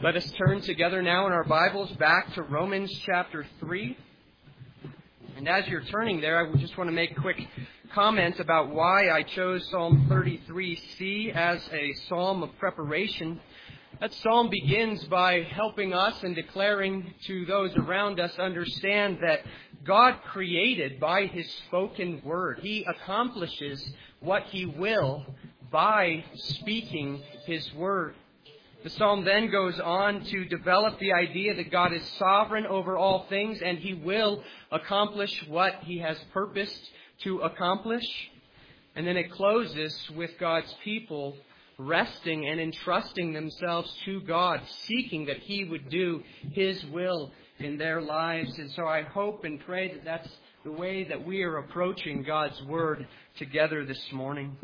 Let us turn together now in our Bibles back to Romans chapter 3. And as you're turning there, I just want to make a quick comment about why I chose Psalm 33C as a psalm of preparation. That psalm begins by helping us and declaring to those around us understand that God created by His spoken word. He accomplishes what He will by speaking His word. The psalm then goes on to develop the idea that God is sovereign over all things and He will accomplish what He has purposed to accomplish. And then it closes with God's people resting and entrusting themselves to God, seeking that He would do His will in their lives. And so I hope and pray that that's the way that we are approaching God's Word together this morning.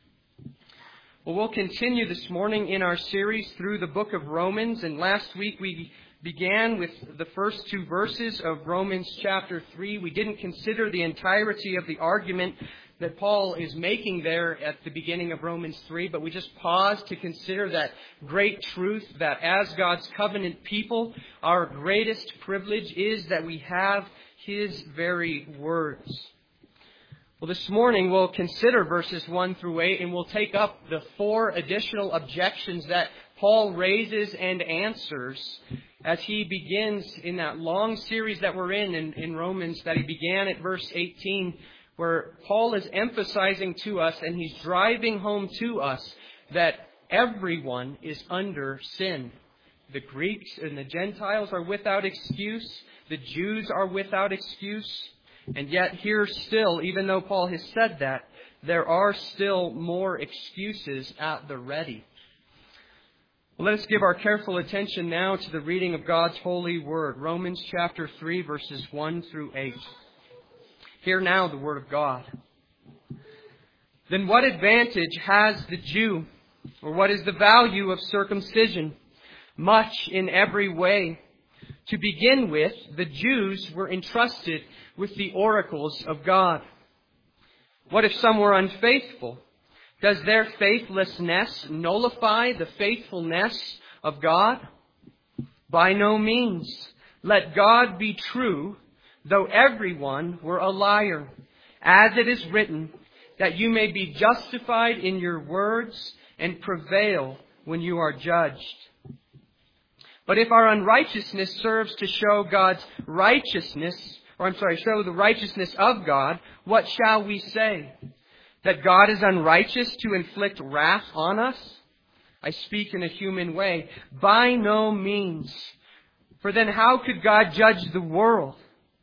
Well, we'll continue this morning in our series through the book of Romans. And last week we began with the first two verses of Romans chapter 3. We didn't consider the entirety of the argument that Paul is making there at the beginning of Romans 3, but we just paused to consider that great truth that as God's covenant people, our greatest privilege is that we have His very words. Well, this morning we'll consider verses 1 through 8, and we'll take up the 4 additional objections that Paul raises and answers as he begins in that long series that we're in Romans, that he began at verse 18, where Paul is emphasizing to us and he's driving home to us that everyone is under sin. The Greeks and the Gentiles are without excuse. The Jews are without excuse. And yet here still, even though Paul has said that, there are still more excuses at the ready. Well, let us give our careful attention now to the reading of God's holy word. Romans chapter 3, verses 1 through 8. Hear now the word of God. Then what advantage has the Jew? Or what is the value of circumcision? Much in every way. To begin with, the Jews were entrusted with the oracles of God. What if some were unfaithful? Does their faithlessness nullify the faithfulness of God? By no means. Let God be true, though everyone were a liar. As it is written, that you may be justified in your words and prevail when you are judged. But if our unrighteousness serves to show God's righteousness, show the righteousness of God, what shall we say? That God is unrighteous to inflict wrath on us? I speak in a human way. By no means. For then how could God judge the world?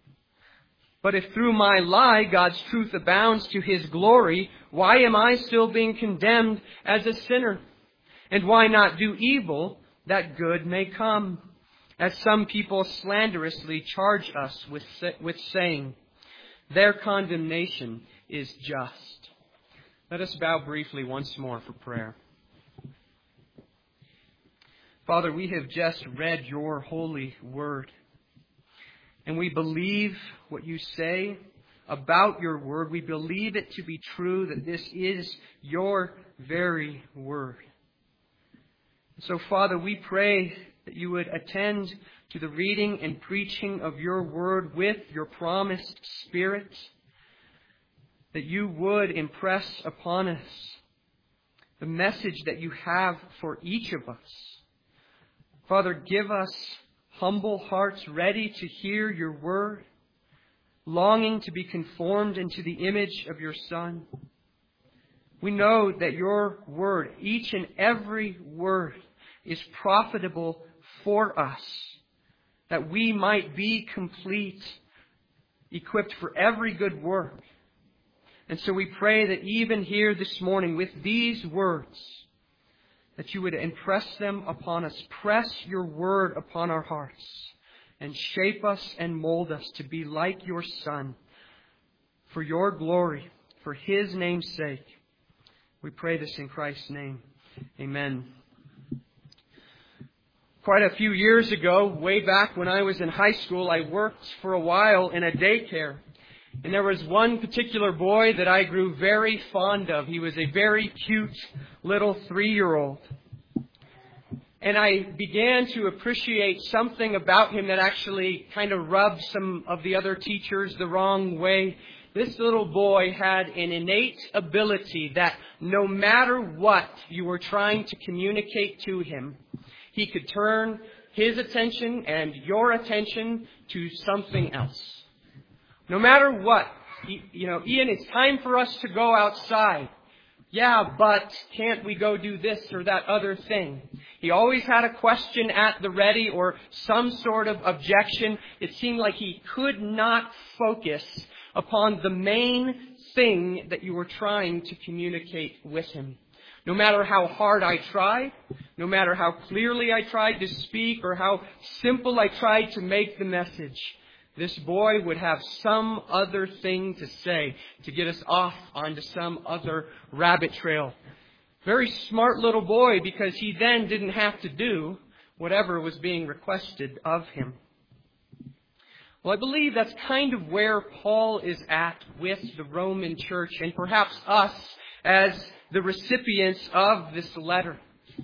But if through my lie God's truth abounds to His glory, why am I still being condemned as a sinner? And why not do evil that good may come? As some people slanderously charge us with saying, their condemnation is just. Let us bow briefly once more for prayer. Father, we have just read your holy word. And we believe what you say about your word. We believe it to be true, that this is your very word. So, Father, we pray that you would attend to the reading and preaching of your word with your promised Spirit, that you would impress upon us the message that you have for each of us. Father, give us humble hearts ready to hear your word, longing to be conformed into the image of your Son. We know that your word, each and every word, is profitable for us, that we might be complete, equipped for every good work. And so we pray that even here this morning with these words, that you would impress them upon us, press your word upon our hearts, and shape us and mold us to be like your Son, for your glory, for His name's sake. We pray this in Christ's name. Amen. Quite a few years ago, way back when I was in high school, I worked for a while in a daycare. And there was one particular boy that I grew very fond of. He was a very cute little 3-year-old. And I began to appreciate something about him that actually kind of rubbed some of the other teachers the wrong way. This little boy had an innate ability that no matter what you were trying to communicate to him, he could turn his attention and your attention to something else. No matter what, Ian, it's time for us to go outside. Yeah, but can't we go do this or that other thing? He always had a question at the ready or some sort of objection. It seemed like he could not focus upon the main thing that you were trying to communicate with him. No matter how hard I tried, no matter how clearly I tried to speak or how simple I tried to make the message, this boy would have some other thing to say to get us off onto some other rabbit trail. Very smart little boy, because he then didn't have to do whatever was being requested of him. Well, I believe that's kind of where Paul is at with the Roman church and perhaps us as the recipients of this letter.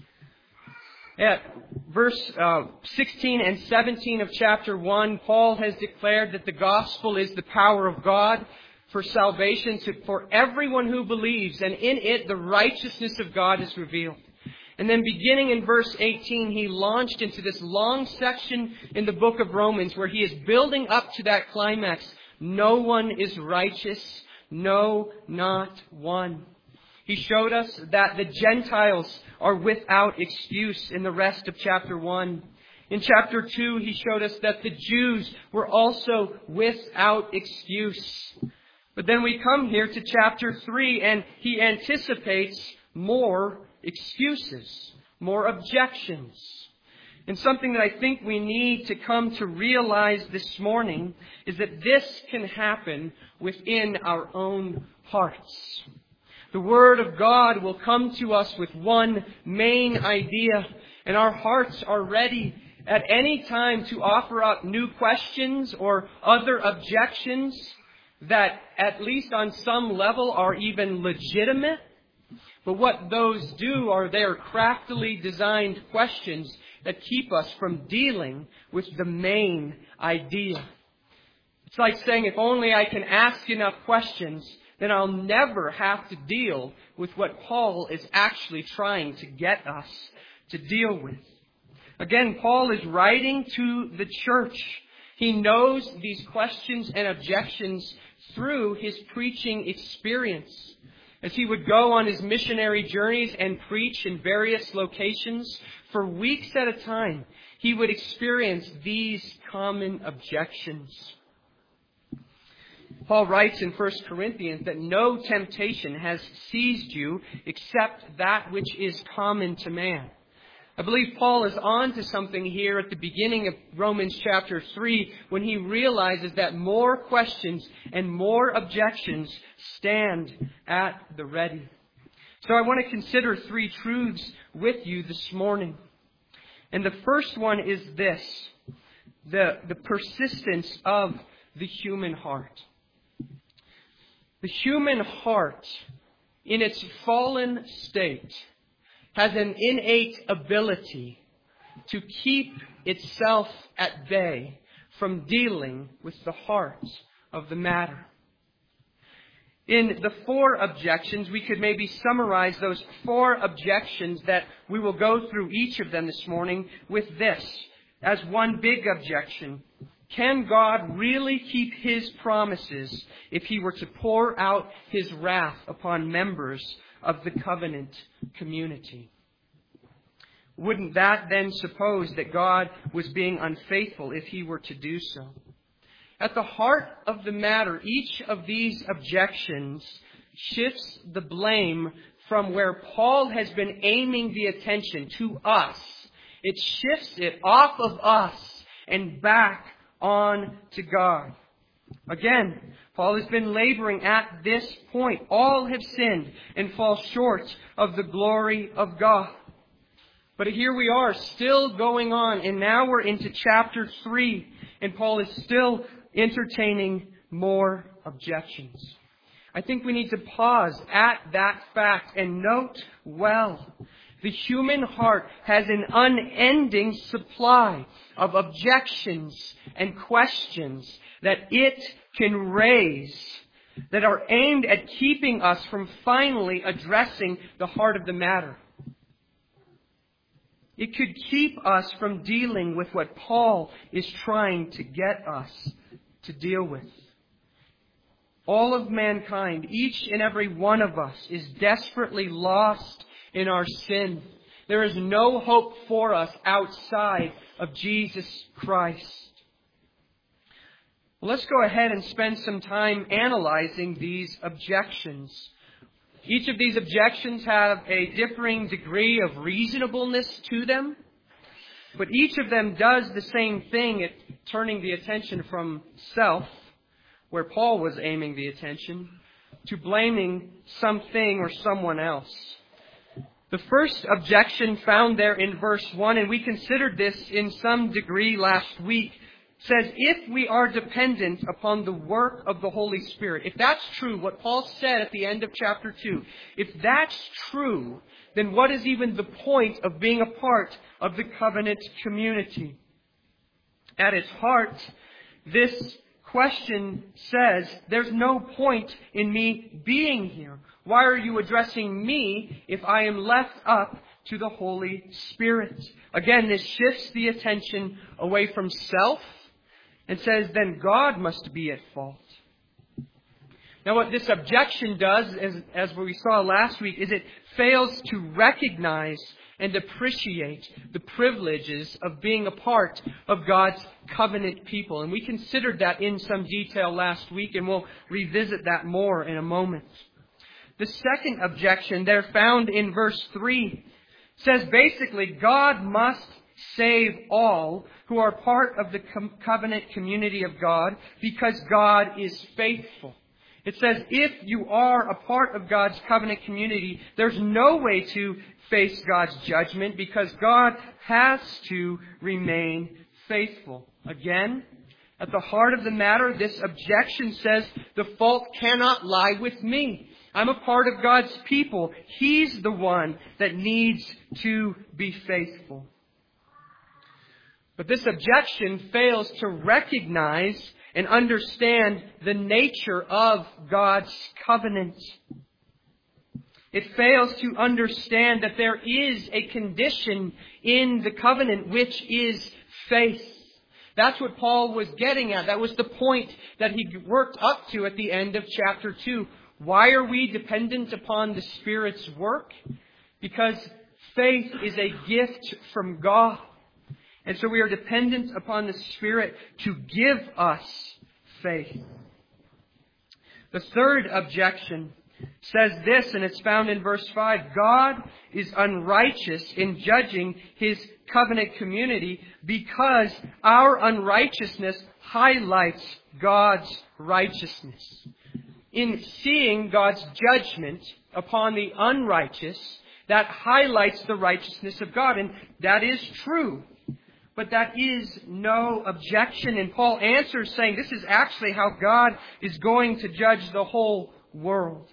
At verse 16 and 17 of chapter 1, Paul has declared that the gospel is the power of God for salvation for everyone who believes, and in it the righteousness of God is revealed. And then beginning in verse 18, he launched into this long section in the book of Romans where he is building up to that climax. No one is righteous, no, not one. He showed us that the Gentiles are without excuse in the rest of chapter 1. In chapter 2, he showed us that the Jews were also without excuse. But then we come here to chapter 3, and he anticipates more excuses, more objections. And something that I think we need to come to realize this morning is that this can happen within our own hearts. The Word of God will come to us with one main idea, and our hearts are ready at any time to offer up new questions or other objections that, at least on some level, are even legitimate. But what those do are they are craftily designed questions that keep us from dealing with the main idea. It's like saying, if only I can ask enough questions, then I'll never have to deal with what Paul is actually trying to get us to deal with. Again, Paul is writing to the church. He knows these questions and objections through his preaching experience. As he would go on his missionary journeys and preach in various locations for weeks at a time, he would experience these common objections. Paul writes in 1 Corinthians that no temptation has seized you except that which is common to man. I believe Paul is on to something here at the beginning of Romans chapter 3 when he realizes that more questions and more objections stand at the ready. So I want to consider three truths with you this morning. And the first one is this: the persistence of the human heart. The human heart, in its fallen state, has an innate ability to keep itself at bay from dealing with the heart of the matter. In the four objections, we could maybe summarize those four objections that we will go through each of them this morning with this as one big objection. Can God really keep His promises if He were to pour out His wrath upon members of the covenant community? Wouldn't that then suppose that God was being unfaithful if He were to do so? At the heart of the matter, each of these objections shifts the blame from where Paul has been aiming the attention to us. It shifts it off of us and back on to God. Again, Paul has been laboring at this point. All have sinned and fall short of the glory of God. But here we are, still going on, and now we're into chapter 3, and Paul is still entertaining more objections. I think we need to pause at that fact and note well The human heart has an unending supply of objections and questions that it can raise that are aimed at keeping us from finally addressing the heart of the matter. It could keep us from dealing with what Paul is trying to get us to deal with. All of mankind, each and every one of us, is desperately lost in our sin. There is no hope for us outside of Jesus Christ. Well, let's go ahead and spend some time analyzing these objections. Each of these objections have a differing degree of reasonableness to them, but each of them does the same thing at turning the attention from self, where Paul was aiming the attention, to blaming something or someone else. The first objection found there in verse 1, and we considered this in some degree last week, says if we are dependent upon the work of the Holy Spirit, if that's true, what Paul said at the end of chapter 2, if that's true, then what is even the point of being a part of the covenant community? At its heart, this question says, there's no point in me being here. Why are you addressing me if I am left up to the Holy Spirit? Again, this shifts the attention away from self and says, then God must be at fault. Now what this objection does, as we saw last week, is it fails to recognize and appreciate the privileges of being a part of God's covenant people. And we considered that in some detail last week, and we'll revisit that more in a moment. The second objection there found in verse 3 says basically God must save all who are part of the covenant community of God because God is faithful. It says if you are a part of God's covenant community, there's no way to face God's judgment because God has to remain faithful. Again, at the heart of the matter, this objection says the fault cannot lie with me. I'm a part of God's people. He's the one that needs to be faithful. But this objection fails to recognize and understand the nature of God's covenant. It fails to understand that there is a condition in the covenant which is faith. That's what Paul was getting at. That was the point that he worked up to at the end of chapter 2. Why are we dependent upon the Spirit's work? Because faith is a gift from God. And so we are dependent upon the Spirit to give us faith. The third objection says this, and it's found in verse 5. God is unrighteous in judging His covenant community because our unrighteousness highlights God's righteousness. In seeing God's judgment upon the unrighteous, that highlights the righteousness of God. And that is true. But that is no objection. And Paul answers saying this is actually how God is going to judge the whole world.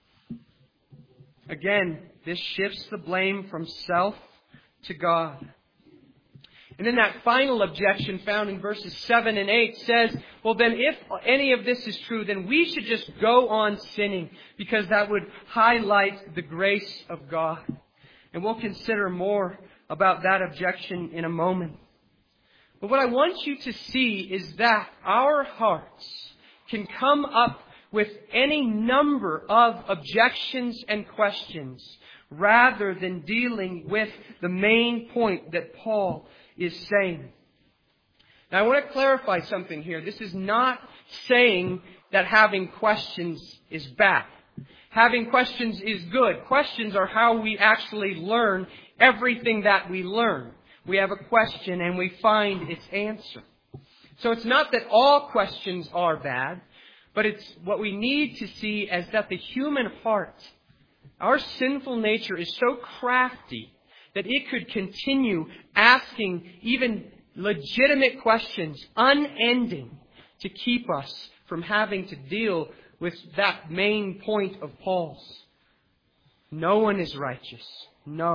Again, this shifts the blame from self to God. And then that final objection found in verses 7 and 8 says, well then if any of this is true, then we should just go on sinning because that would highlight the grace of God. And we'll consider more about that objection in a moment. But what I want you to see is that our hearts can come up with any number of objections and questions rather than dealing with the main point that Paul is saying. Now I want to clarify something here. This is not saying that having questions is bad. Having questions is good. Questions are how we actually learn everything that we learn. We have a question and we find its answer. So it's not that all questions are bad, but it's what we need to see as that the human heart, our sinful nature is so crafty that it could continue asking even legitimate questions, unending, to keep us from having to deal with that main point of Paul's. No one is righteous. No,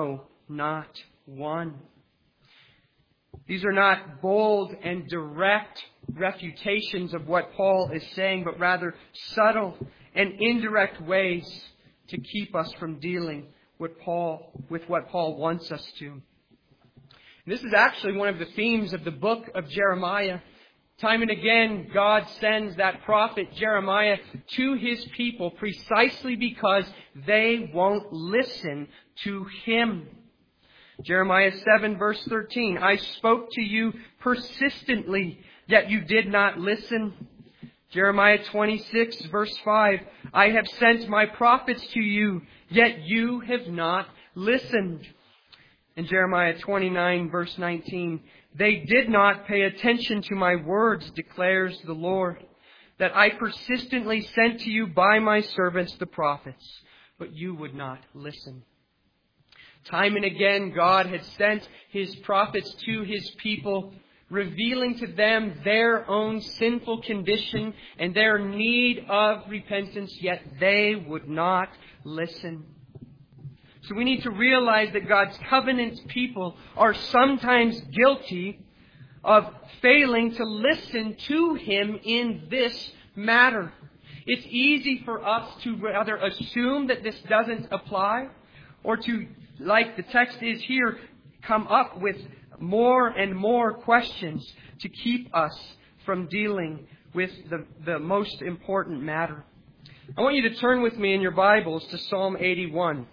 not one. These are not bold and direct refutations of what Paul is saying, but rather subtle and indirect ways to keep us from dealing with what Paul wants us to. And this is actually one of the themes of the book of Jeremiah. Time and again, God sends that prophet Jeremiah to his people precisely because they won't listen to him. Jeremiah 7 verse 13, I spoke to you persistently, yet you did not listen. Jeremiah 26 verse 5, I have sent my prophets to you, yet you have not listened. And Jeremiah 29 verse 19, they did not pay attention to my words, declares the Lord, that I persistently sent to you by my servants the prophets, but you would not listen. Time and again, God had sent his prophets to his people, revealing to them their own sinful condition and their need of repentance, yet they would not listen. So we need to realize that God's covenant people are sometimes guilty of failing to listen to him in this matter. It's easy for us to rather assume that this doesn't apply, or to, like the text is here, come up with more and more questions to keep us from dealing with the most important matter. I want you to turn with me in your Bibles to Psalm 81.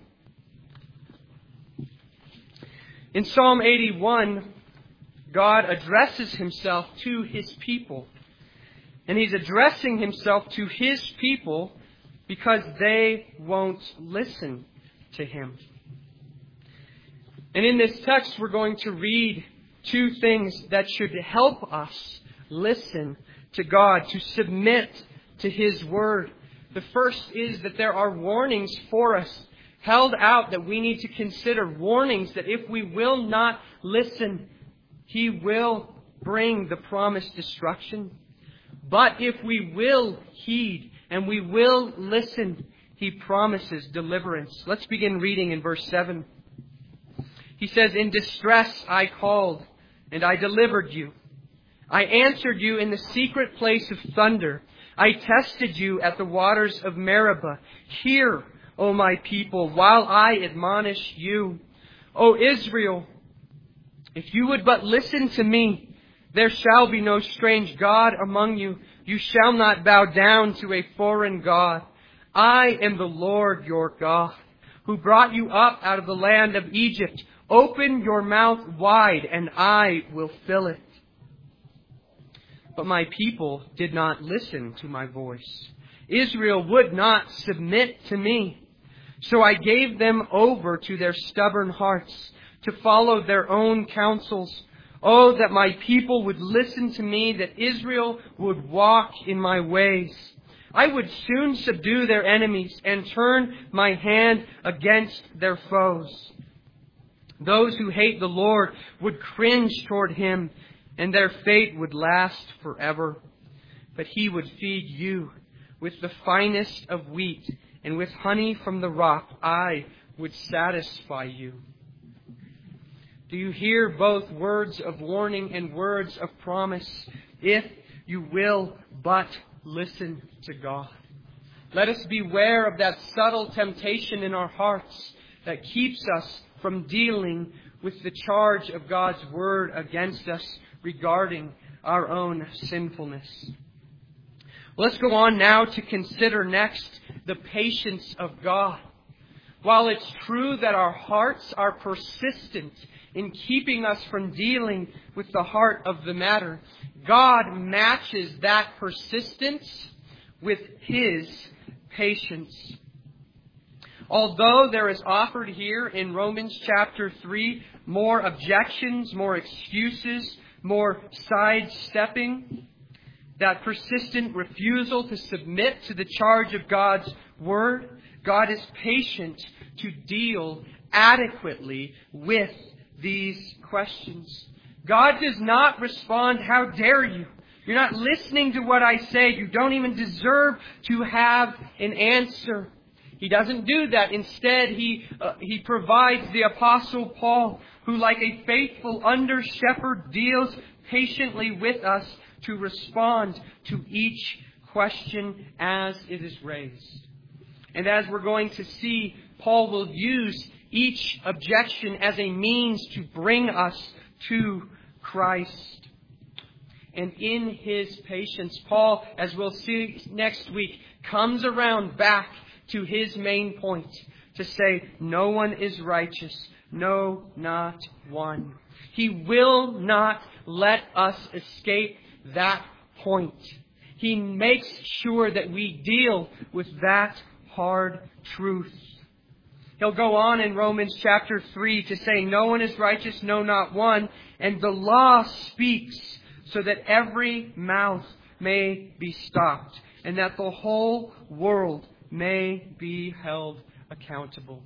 In Psalm 81, God addresses himself to his people. And he's addressing himself to his people because they won't listen to him. And in this text, we're going to read two things that should help us listen to God, to submit to his word. The first is that there are warnings for us held out that we need to consider, warnings that if we will not listen, he will bring the promised destruction. But if we will heed and we will listen, he promises deliverance. Let's begin reading in verse 7. He says, in distress I called, and I delivered you. I answered you in the secret place of thunder. I tested you at the waters of Meribah. Hear, O my people, while I admonish you. O Israel, if you would but listen to me, there shall be no strange God among you. You shall not bow down to a foreign God. I am the Lord your God, who brought you up out of the land of Egypt. Open your mouth wide, and I will fill it. But my people did not listen to my voice. Israel would not submit to me. So I gave them over to their stubborn hearts to follow their own counsels. Oh, that my people would listen to me, that Israel would walk in my ways. I would soon subdue their enemies and turn my hand against their foes. Those who hate the Lord would cringe toward him, and their fate would last forever. But he would feed you with the finest of wheat, and with honey from the rock I would satisfy you. Do you hear both words of warning and words of promise? If you will but listen to God. Let us beware of that subtle temptation in our hearts that keeps us from dealing with the charge of God's word against us regarding our own sinfulness. Let's go on now to consider next the patience of God. While it's true that our hearts are persistent in keeping us from dealing with the heart of the matter, God matches that persistence with his patience. Although there is offered here in Romans chapter 3 more objections, more excuses, more sidestepping, that persistent refusal to submit to the charge of God's word, God is patient to deal adequately with these questions. God does not respond, how dare you? You're not listening to what I say. You don't even deserve to have an answer. He doesn't do that. Instead, He provides the Apostle Paul, who like a faithful under-shepherd deals patiently with us to respond to each question as it is raised. And as we're going to see, Paul will use each objection as a means to bring us to Christ. And in His patience, Paul, as we'll see next week, comes around back to his main point, to say, no one is righteous, no, not one. He will not let us escape that point. He makes sure that we deal with that hard truth. He'll go on in Romans chapter 3 to say, no one is righteous, no, not one. And the law speaks so that every mouth may be stopped, and that the whole world may be held accountable.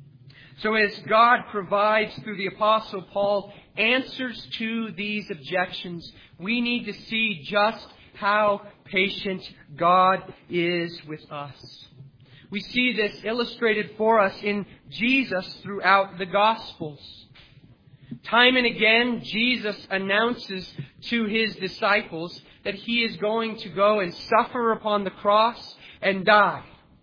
So as God provides through the Apostle Paul answers to these objections, we need to see just how patient God is with us. We see this illustrated for us in Jesus throughout the Gospels. Time and again, Jesus announces to His disciples that He is going to go and suffer upon the cross and die.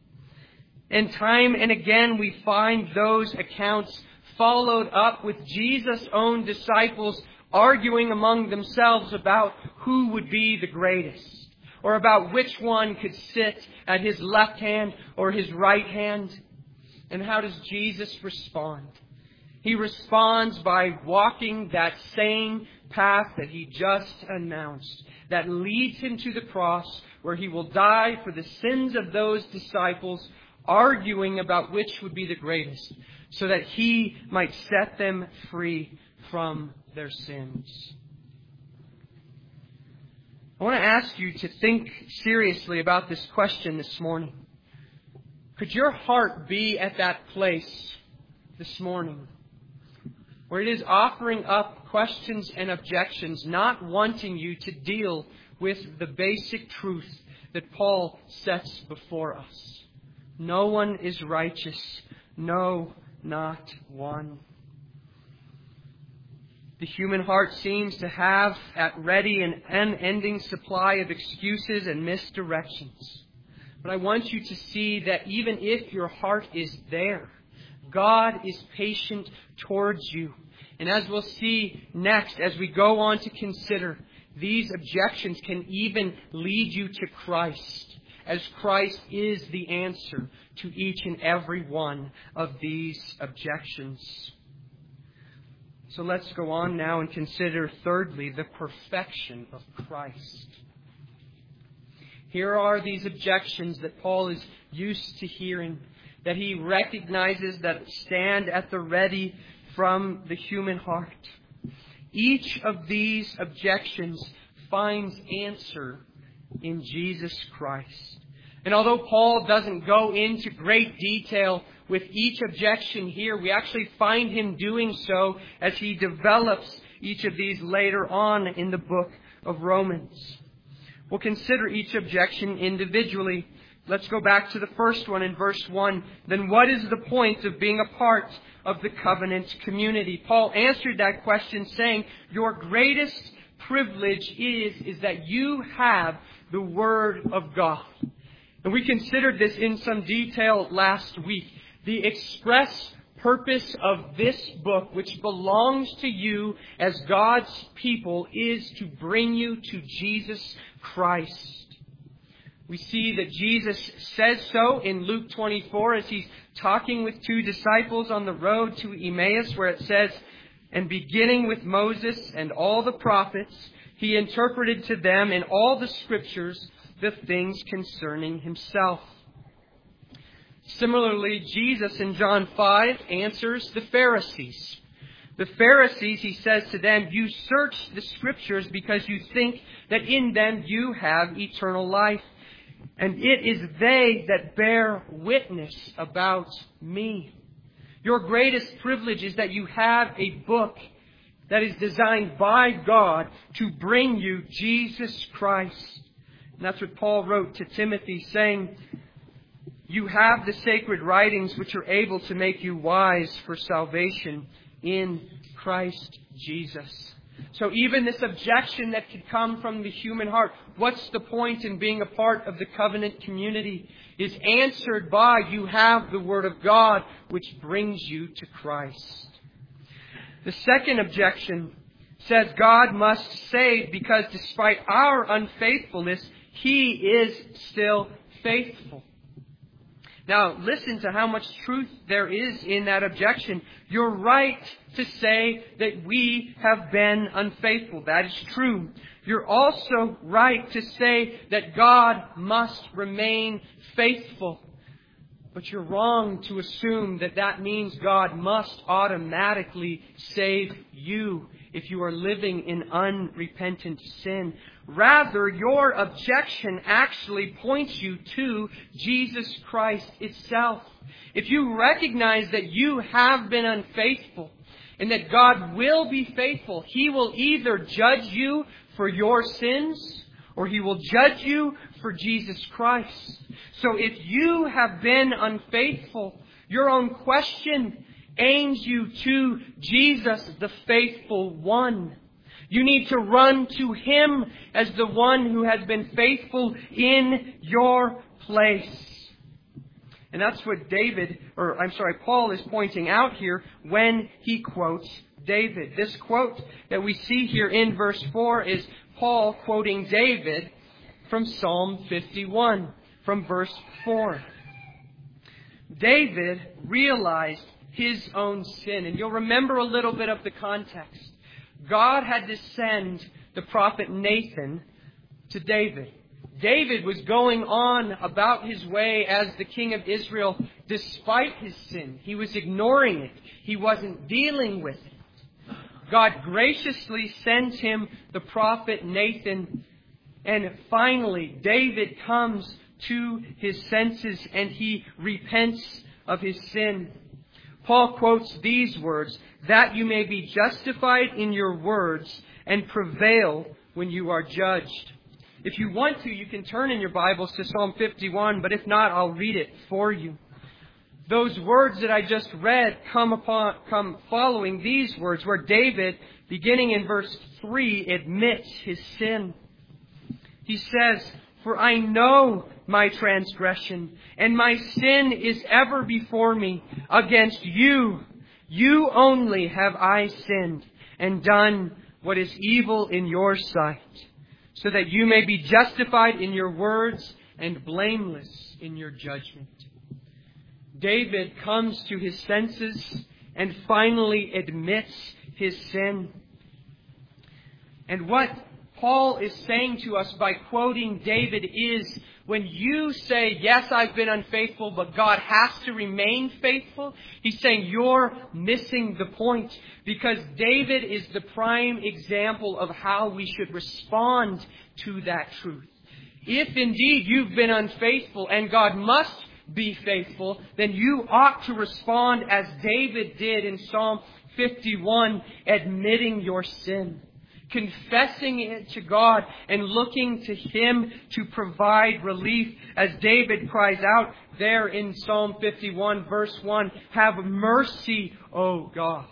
And time and again, we find those accounts followed up with Jesus' own disciples arguing among themselves about who would be the greatest, or about which one could sit at His left hand or His right hand. And how does Jesus respond? He responds by walking that same path that He just announced, that leads Him to the cross, where He will die for the sins of those disciples, arguing about which would be the greatest, so that He might set them free from their sins. I want to ask you to think seriously about this question this morning. Could your heart be at that place this morning where it is offering up questions and objections, not wanting you to deal with the basic truth that Paul sets before us? No one is righteous, no, not one. The human heart seems to have at ready an unending supply of excuses and misdirections. But I want you to see that even if your heart is there, God is patient towards you. And as we'll see next, as we go on to consider, these objections can even lead you to Christ, as Christ is the answer to each and every one of these objections. So let's go on now and consider, thirdly, the perfection of Christ. Here are these objections that Paul is used to hearing, that he recognizes that stand at the ready from the human heart. Each of these objections finds answer in Jesus Christ. And although Paul doesn't go into great detail with each objection here, we actually find him doing so as he develops each of these later on in the book of Romans. We'll consider each objection individually. Let's go back to the first one in verse 1. Then what is the point of being a part of the covenant community? Paul answered that question saying, your greatest privilege is that you have the Word of God. And we considered this in some detail last week. The express purpose of this book, which belongs to you as God's people, is to bring you to Jesus Christ. We see that Jesus says so in Luke 24 as He's talking with two disciples on the road to Emmaus, where it says, and beginning with Moses and all the prophets, He interpreted to them in all the Scriptures the things concerning Himself. Similarly, Jesus in John 5 answers the Pharisees. The Pharisees, He says to them, you search the Scriptures because you think that in them you have eternal life. And it is they that bear witness about me. Your greatest privilege is that you have a book that is designed by God to bring you Jesus Christ. And that's what Paul wrote to Timothy, saying, You have the sacred writings which are able to make you wise for salvation in Christ Jesus. So even this objection that could come from the human heart, what's the point in being a part of the covenant community, is answered by you have the Word of God which brings you to Christ. The second objection says God must save because despite our unfaithfulness, He is still faithful. Now, listen to how much truth there is in that objection. You're right to say that we have been unfaithful. That is true. You're also right to say that God must remain faithful. But you're wrong to assume that that means God must automatically save you if you are living in unrepentant sin. Rather, your objection actually points you to Jesus Christ itself. If you recognize that you have been unfaithful and that God will be faithful, He will either judge you for your sins or He will judge you for Jesus Christ. So if you have been unfaithful, your own question aims you to Jesus, the faithful one. You need to run to Him as the one who has been faithful in your place. And that's what Paul is pointing out here when he quotes David. This quote that we see here in verse 4 is Paul quoting David from Psalm 51, from verse 4. David realized his own sin. And you'll remember a little bit of the context. God had to send the prophet Nathan to David. David was going on about his way as the king of Israel despite his sin. He was ignoring it. He wasn't dealing with it. God graciously sends him the prophet Nathan. And finally, David comes to his senses and he repents of his sin. Paul quotes these words, that you may be justified in your words and prevail when you are judged. If you want to, you can turn in your Bibles to Psalm 51, but if not, I'll read it for you. Those words that I just read come following these words, where David, beginning in verse 3, admits his sin. He says, for I know my transgression, and my sin is ever before me. Against you, you only have I sinned, and done what is evil in your sight, so that you may be justified in your words and blameless in your judgment. David comes to his senses and finally admits his sin. And what Paul is saying to us by quoting David is, when you say, yes, I've been unfaithful, but God has to remain faithful, he's saying you're missing the point. Because David is the prime example of how we should respond to that truth. If indeed you've been unfaithful and God must be faithful, then you ought to respond as David did in Psalm 51, admitting your sin, confessing it to God and looking to Him to provide relief, as David cries out there in Psalm 51 verse 1, have mercy, O God.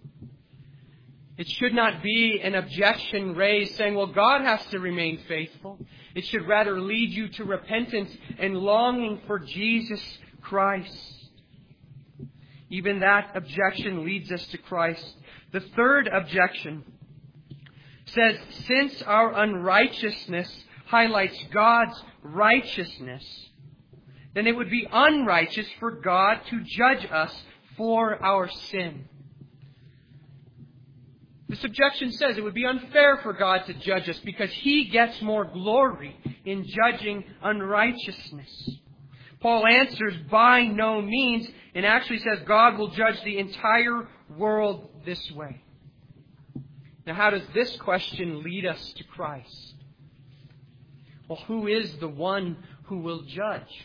It should not be an objection raised saying, well, God has to remain faithful. It should rather lead you to repentance and longing for Jesus Christ. Even that objection leads us to Christ. The third objection says, since our unrighteousness highlights God's righteousness, then it would be unrighteous for God to judge us for our sin. This objection says it would be unfair for God to judge us because He gets more glory in judging unrighteousness. Paul answers, by no means, and actually says God will judge the entire world this way. Now, how does this question lead us to Christ? Well, who is the one who will judge?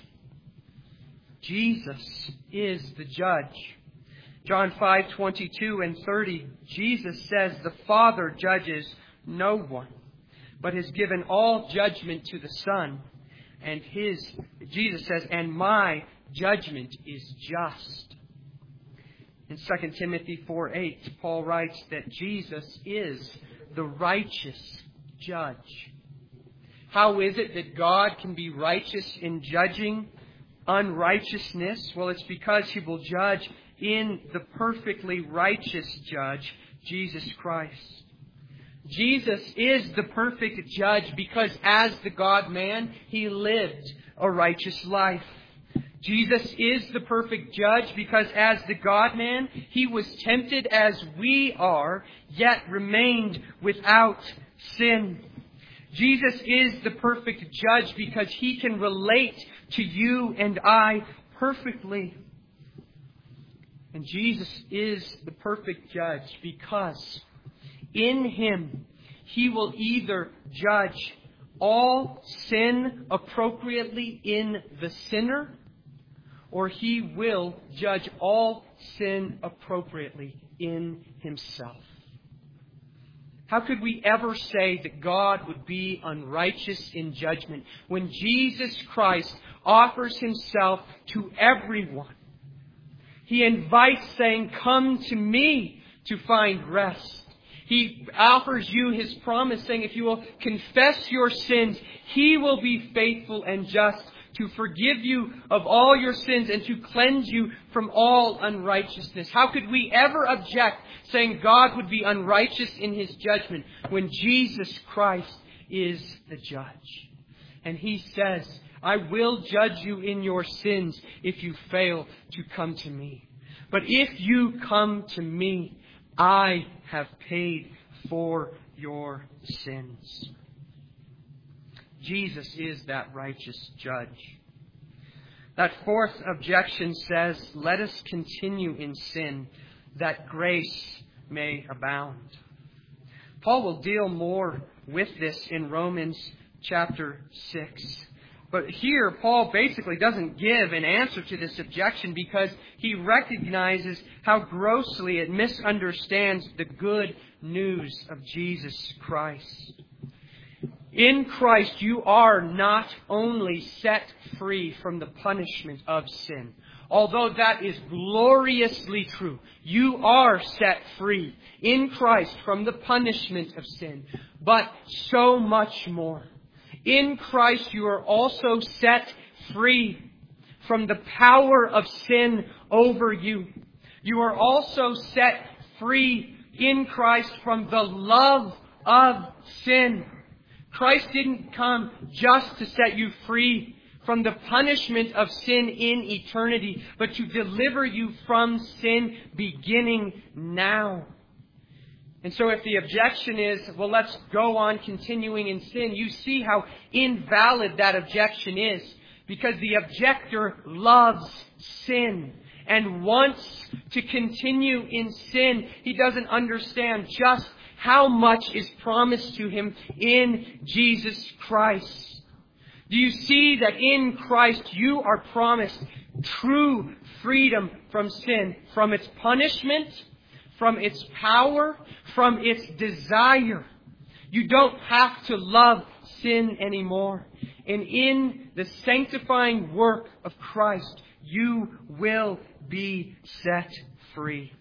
Jesus is the judge. John 5:22 and 30, Jesus says the Father judges no one, but has given all judgment to the Son. And Jesus says, and my judgment is just. In 2 Timothy 4:8, Paul writes that Jesus is the righteous judge. How is it that God can be righteous in judging unrighteousness? Well, it's because He will judge in the perfectly righteous judge, Jesus Christ. Jesus is the perfect judge because as the God-man, He lived a righteous life. Jesus is the perfect judge because as the God-man, He was tempted as we are, yet remained without sin. Jesus is the perfect judge because He can relate to you and I perfectly. And Jesus is the perfect judge because in Him He will either judge all sin appropriately in the sinner, or He will judge all sin appropriately in Himself. How could we ever say that God would be unrighteous in judgment when Jesus Christ offers Himself to everyone? He invites, saying, "Come to me to find rest." He offers you His promise, saying, if you will confess your sins, He will be faithful and just to forgive you of all your sins and to cleanse you from all unrighteousness. How could we ever object, saying God would be unrighteous in His judgment when Jesus Christ is the judge? And He says, I will judge you in your sins if you fail to come to me. But if you come to me, I have paid for your sins. Jesus is that righteous judge. That fourth objection says, let us continue in sin, that grace may abound. Paul will deal more with this in Romans chapter 6. But here, Paul basically doesn't give an answer to this objection because he recognizes how grossly it misunderstands the good news of Jesus Christ. In Christ, you are not only set free from the punishment of sin. Although that is gloriously true, you are set free in Christ from the punishment of sin. But so much more. In Christ, you are also set free from the power of sin over you. You are also set free in Christ from the love of sin. Christ didn't come just to set you free from the punishment of sin in eternity, but to deliver you from sin beginning now. And so if the objection is, well, let's go on continuing in sin, you see how invalid that objection is. Because the objector loves sin and wants to continue in sin. He doesn't understand just how much is promised to him in Jesus Christ. Do you see that in Christ you are promised true freedom from sin, from its punishment, from its power, from its desire? You don't have to love sin anymore. And in the sanctifying work of Christ, you will be set free.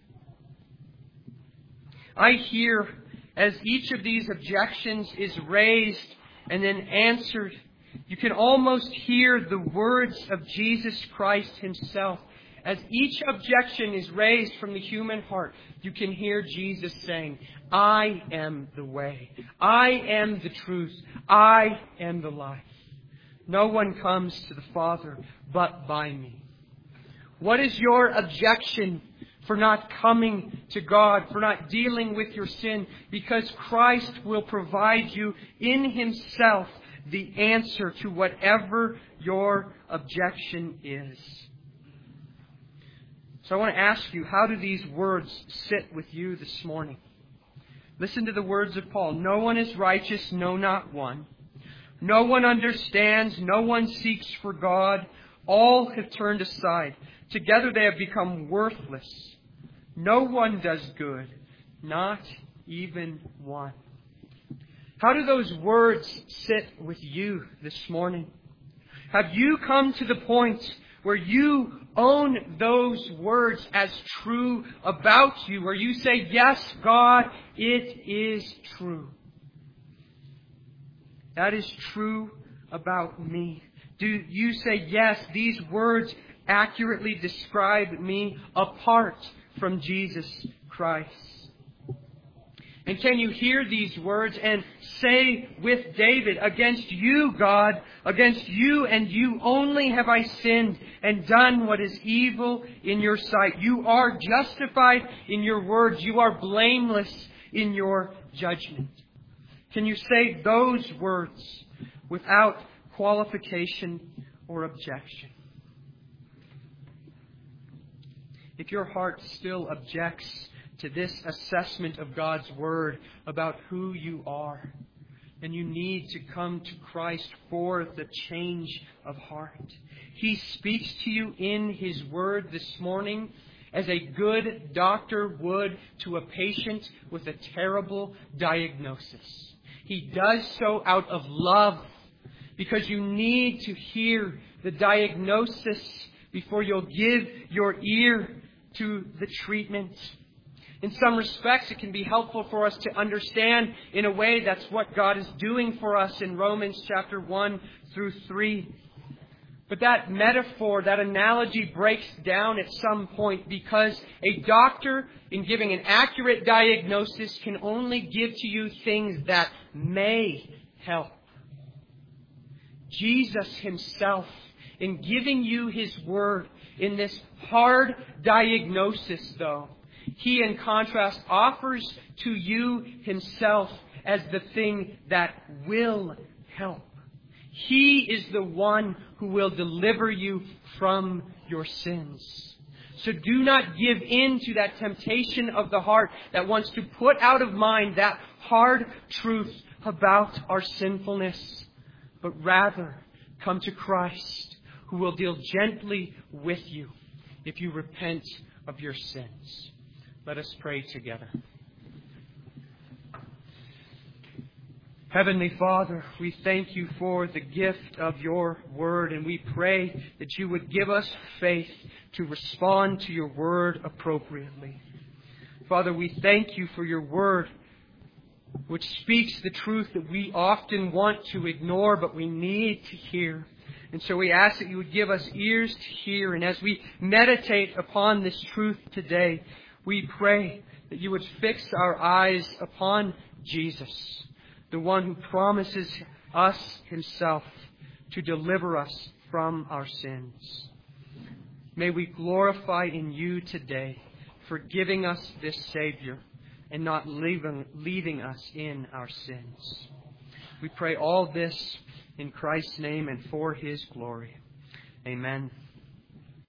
I hear, as each of these objections is raised and then answered, you can almost hear the words of Jesus Christ Himself. As each objection is raised from the human heart, you can hear Jesus saying, I am the way. I am the truth. I am the life. No one comes to the Father but by me. What is your objection for not coming to God, for not dealing with your sin? Because Christ will provide you in Himself the answer to whatever your objection is. So I want to ask you, how do these words sit with you this morning? Listen to the words of Paul. No one is righteous, no, not one. No one understands, no one seeks for God. All have turned aside. Together they have become worthless. No one does good, not even one. How do those words sit with you this morning? Have you come to the point where you own those words as true about you, where you say, yes, God, it is true. That is true about me. Do you say, yes, these words accurately describe me apart from Jesus Christ? And can you hear these words and say with David, against you, God, against you and you only have I sinned and done what is evil in your sight. You are justified in your words. You are blameless in your judgment. Can you say those words without qualification or objection? If your heart still objects to this assessment of God's Word about who you are, then you need to come to Christ for the change of heart. He speaks to you in His Word this morning as a good doctor would to a patient with a terrible diagnosis. He does so out of love, because you need to hear the diagnosis before you'll give your ear to the treatment. In some respects, it can be helpful for us to understand in a way that's what God is doing for us in Romans chapter 1 through 3. But that metaphor, that analogy breaks down at some point, because a doctor, in giving an accurate diagnosis, can only give to you things that may help. Jesus Himself, in giving you His Word in this hard diagnosis, though, He, in contrast, offers to you Himself as the thing that will help. He is the one who will deliver you from your sins. So do not give in to that temptation of the heart that wants to put out of mind that hard truth about our sinfulness, but rather come to Christ, who will deal gently with you if you repent of your sins. Let us pray together. Heavenly Father, we thank You for the gift of Your Word, and we pray that You would give us faith to respond to Your Word appropriately. Father, we thank You for Your Word, which speaks the truth that we often want to ignore, but we need to hear. And so we ask that You would give us ears to hear, and as we meditate upon this truth today, we pray that You would fix our eyes upon Jesus, the one who promises us Himself to deliver us from our sins. May we glorify in You today for giving us this Savior and not leaving us in our sins. We pray all this in Christ's name and for His glory. Amen.